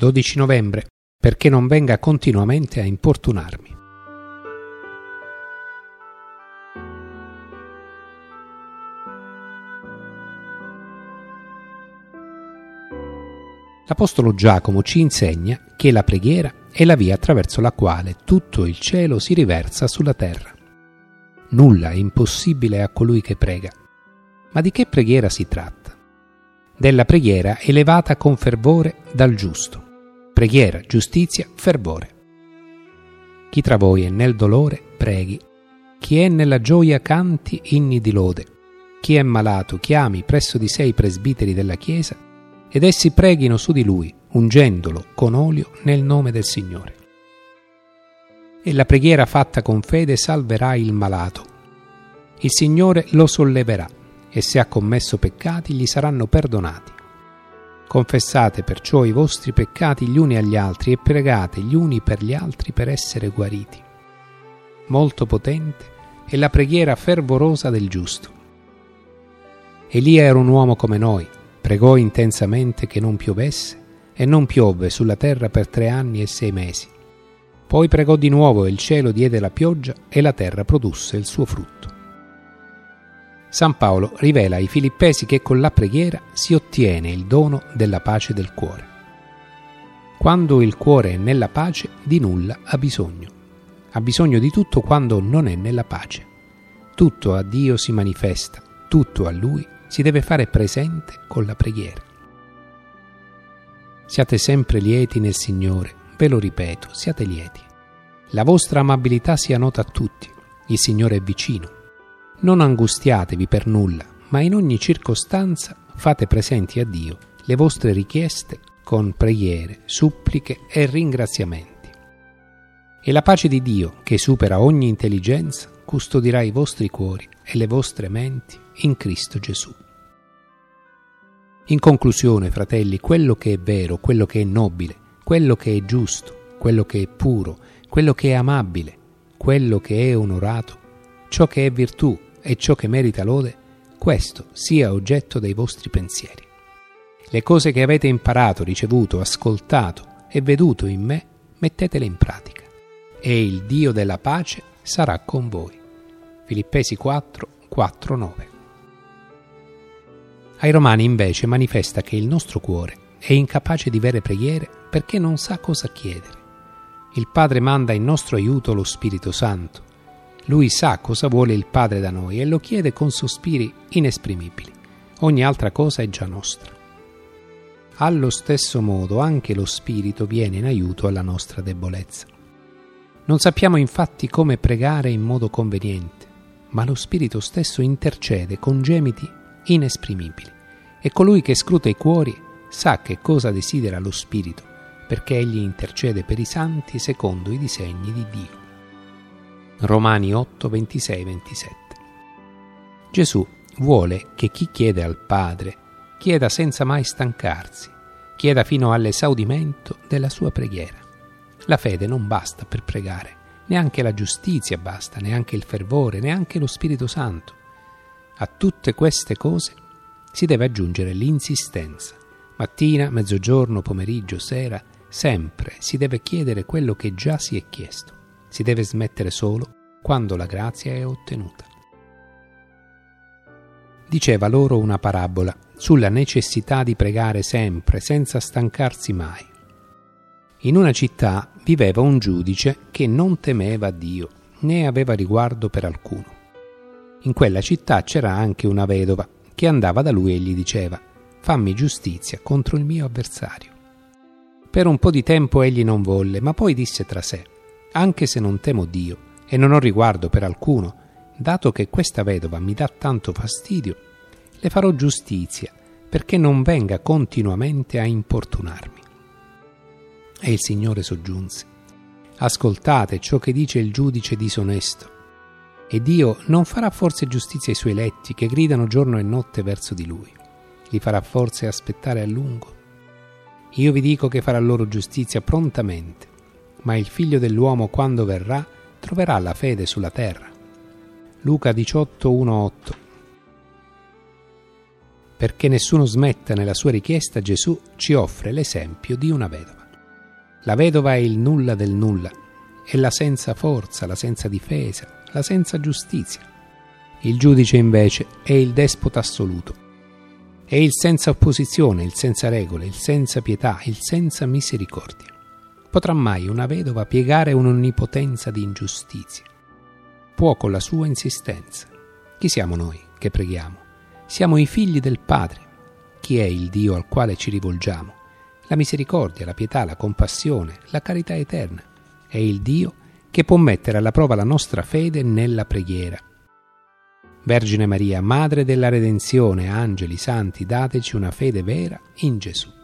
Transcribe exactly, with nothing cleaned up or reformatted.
dodici novembre, perché non venga continuamente a importunarmi. L'Apostolo Giacomo ci insegna che la preghiera è la via attraverso la quale tutto il cielo si riversa sulla terra. Nulla è impossibile a colui che prega. Ma di che preghiera si tratta? Della preghiera elevata con fervore dal giusto. Preghiera, giustizia, fervore. Chi tra voi è nel dolore, preghi. Chi è nella gioia canti inni di lode. Chi è malato chiami presso di sé i presbiteri della Chiesa ed essi preghino su di lui, ungendolo con olio nel nome del Signore. E la preghiera fatta con fede salverà il malato. Il Signore lo solleverà e se ha commesso peccati gli saranno perdonati. Confessate perciò i vostri peccati gli uni agli altri e pregate gli uni per gli altri per essere guariti. Molto potente è la preghiera fervorosa del giusto. Elia era un uomo come noi, pregò intensamente che non piovesse e non piovve sulla terra per tre anni e sei mesi. Poi pregò di nuovo e il cielo diede la pioggia e la terra produsse il suo frutto. San Paolo rivela ai Filippesi che con la preghiera si ottiene il dono della pace del cuore. Quando il cuore è nella pace, di nulla ha bisogno. Ha bisogno di tutto quando non è nella pace. Tutto a Dio si manifesta, tutto a Lui si deve fare presente con la preghiera. Siate sempre lieti nel Signore, ve lo ripeto, siate lieti. La vostra amabilità sia nota a tutti, il Signore è vicino. Non angustiatevi per nulla, ma in ogni circostanza fate presenti a Dio le vostre richieste con preghiere, suppliche e ringraziamenti. E la pace di Dio, che supera ogni intelligenza, custodirà i vostri cuori e le vostre menti in Cristo Gesù. In conclusione, fratelli, quello che è vero, quello che è nobile, quello che è giusto, quello che è puro, quello che è amabile, quello che è onorato, ciò che è virtù e ciò che merita lode, questo sia oggetto dei vostri pensieri. Le cose che avete imparato, ricevuto, ascoltato e veduto in me, mettetele in pratica, e il Dio della pace sarà con voi. Filippesi quattro, quattro, nove. Ai Romani invece manifesta che il nostro cuore è incapace di vere preghiere perché non sa cosa chiedere. Il Padre manda in nostro aiuto lo Spirito Santo. Lui sa cosa vuole il Padre da noi e lo chiede con sospiri inesprimibili. Ogni altra cosa è già nostra. Allo stesso modo anche lo Spirito viene in aiuto alla nostra debolezza. Non sappiamo infatti come pregare in modo conveniente, ma lo Spirito stesso intercede con gemiti inesprimibili e colui che scruta i cuori sa che cosa desidera lo Spirito, perché egli intercede per i santi secondo i disegni di Dio. Romani otto, ventisei, ventisette. Gesù vuole che chi chiede al Padre chieda senza mai stancarsi, chieda fino all'esaudimento della sua preghiera. La fede non basta per pregare, neanche la giustizia basta, neanche il fervore, neanche lo Spirito Santo. A tutte queste cose si deve aggiungere l'insistenza. Mattina, mezzogiorno, pomeriggio, sera, sempre si deve chiedere quello che già si è chiesto. Si deve smettere solo quando la grazia è ottenuta. Diceva loro una parabola sulla necessità di pregare sempre, senza stancarsi mai. In una città viveva un giudice che non temeva Dio, né aveva riguardo per alcuno. In quella città c'era anche una vedova che andava da lui e gli diceva: «Fammi giustizia contro il mio avversario». Per un po' di tempo egli non volle, ma poi disse tra sé: «Anche se non temo Dio e non ho riguardo per alcuno, dato che questa vedova mi dà tanto fastidio, le farò giustizia perché non venga continuamente a importunarmi». E il Signore soggiunse: «Ascoltate ciò che dice il giudice disonesto. E Dio non farà forse giustizia ai suoi eletti che gridano giorno e notte verso di Lui? Li farà forse aspettare a lungo? Io vi dico che farà loro giustizia prontamente, ma il Figlio dell'uomo, quando verrà, troverà la fede sulla terra». Luca diciotto, uno, otto. Perché nessuno smetta nella sua richiesta, Gesù ci offre l'esempio di una vedova. La vedova è il nulla del nulla, è la senza forza, la senza difesa, la senza giustizia. Il giudice invece è il despota assoluto, è il senza opposizione, il senza regole, il senza pietà, il senza misericordia. Potrà mai una vedova piegare un'onnipotenza di ingiustizia? Può con la sua insistenza. Chi siamo noi che preghiamo? Siamo i figli del Padre. Chi è il Dio al quale ci rivolgiamo? La misericordia, la pietà, la compassione, la carità eterna. È il Dio che può mettere alla prova la nostra fede nella preghiera. Vergine Maria, Madre della Redenzione, angeli, santi, dateci una fede vera in Gesù.